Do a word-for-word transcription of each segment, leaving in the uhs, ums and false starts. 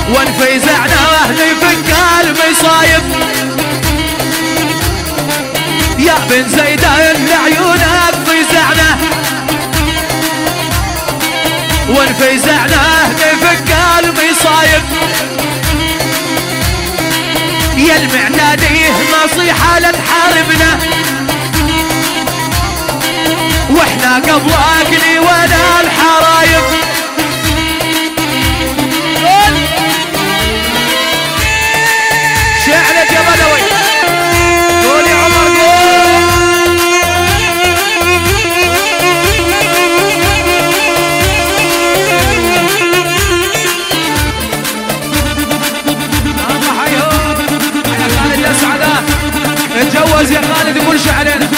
وانفزعنا واهلي فك المصايب يا بن زيدان لعيونك فزعنا وانفزعنا اهلي فك المصايب يا المعناديه نصيحة لا تحاربنا واحنا قبلك لي ولا الحرايب شعلك يا بدوي قول يا عمر اتجوز يا خالد كل شعرنا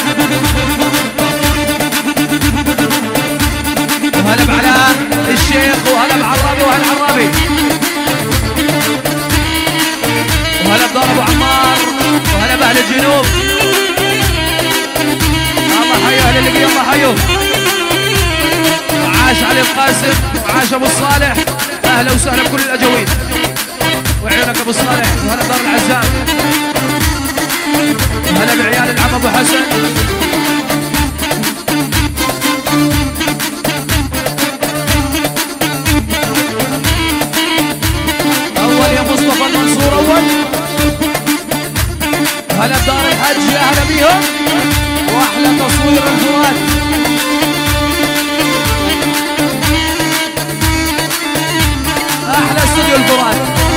وهلا بعلاء الشيخ وهلا بعرابي وهلا عرابي وهلا بدار ابو عمار وهلا باهل الجنوب الله حيو اهل اللي الله حيو وعاش علي القاسم وعاش ابو الصالح اهلا وسهلا بكل الاجوين وعيونك ابو الصالح وهلا دار العزام هلا بعيال العم ابو حسن اول يا مصطفى المنصور اول هلا بدار الحج يا هلا بيهم واحلى تصوير الفرات احلى استوديو الفرات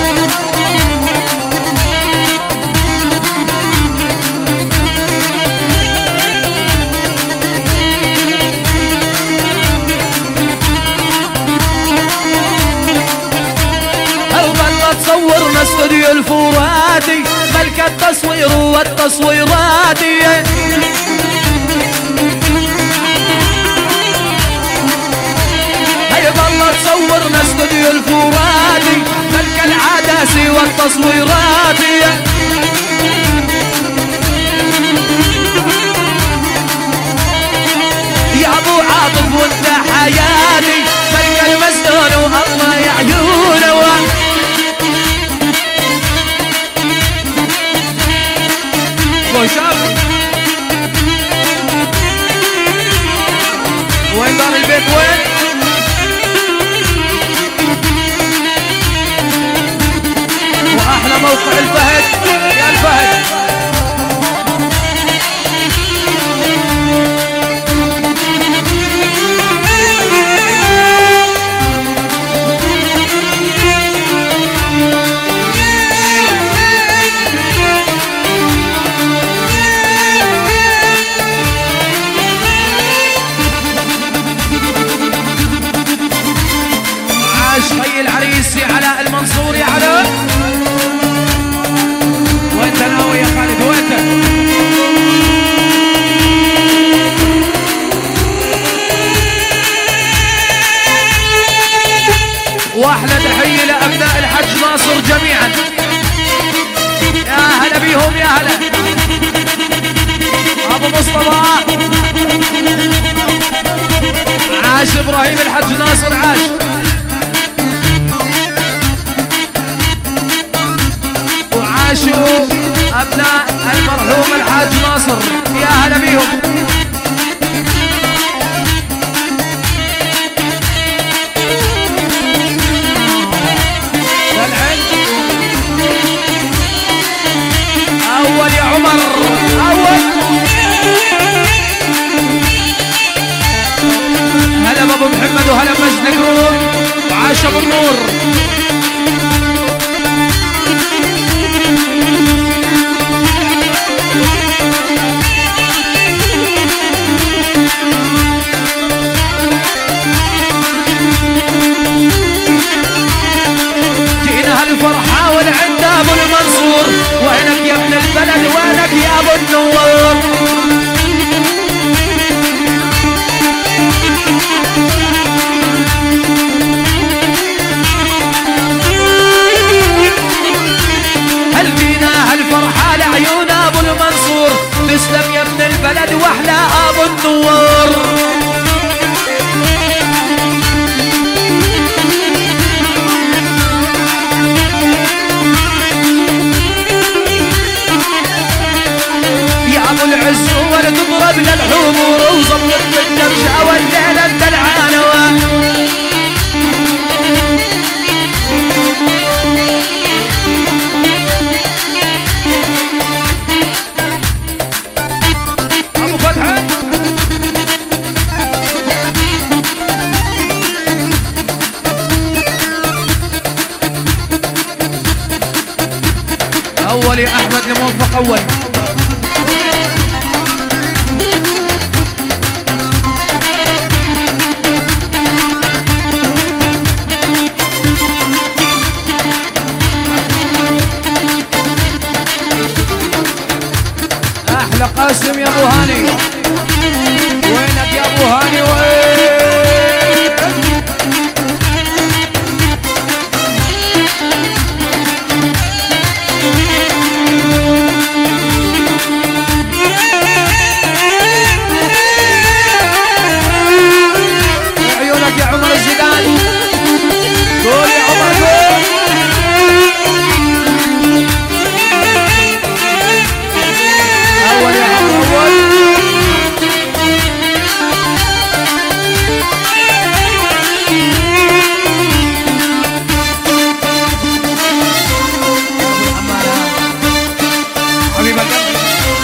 صورنا استوديو الفراتي ملك التصوير والتصويراتي هيا بالله تصورنا استوديو الفراتي ملك العدسي والتصويراتي يا ابو عاطف وانت حياتي ملك المسدون والله يا عيونه شاف وين دار البيت وين واحلى موقع الفهد يا الفهد خي العريس يا علاء المنصور يا علاء وانت ناوي يا خالد وانت واحلى تحيه لابناء الحج ناصر جميعا يا هلا بيهم يا هلا ابو مصطفى عاش ابراهيم الحج ناصر عاش عاشوا أبناء المرحوم الحاج ناصر يا هلا بيهم أول يا عمر أول هلا بابو محمد وهلا مجد نقرون وعاش أبو النور الفرحة والعند ابو المنصور وينك يا ابن البلد وينك يا ابو النور هل فينا هالفرحة لعيون ابو المنصور تسلم يا ابن البلد واحلى ابو النور عمي موفق اول. احلى قاسم يا ابو هاني، وينك يا ابو هاني وين؟ عيونك يا عمر الزيدان، قول يا عمر قول. اول يا عمر اول. حبيب القلب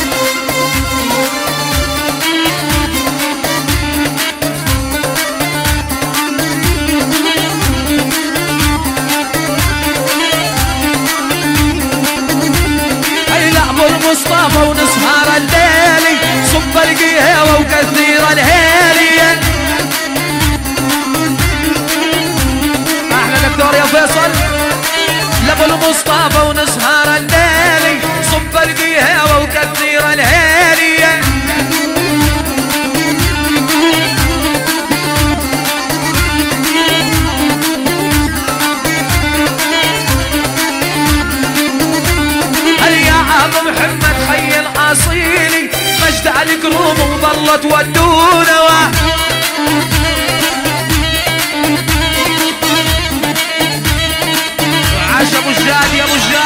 مصطفى ونسهر الليلي، صب القهوة وكثير الهيلي. احلى دكتور يا فيصل. لابو المصطفى ونسهر الليلي، صب القهوة وكثير الهيلي. محمد خي الاصيلي، مجد على القلوب وظلت ودونا. عاش ابو الجاد يا ابو الجاد.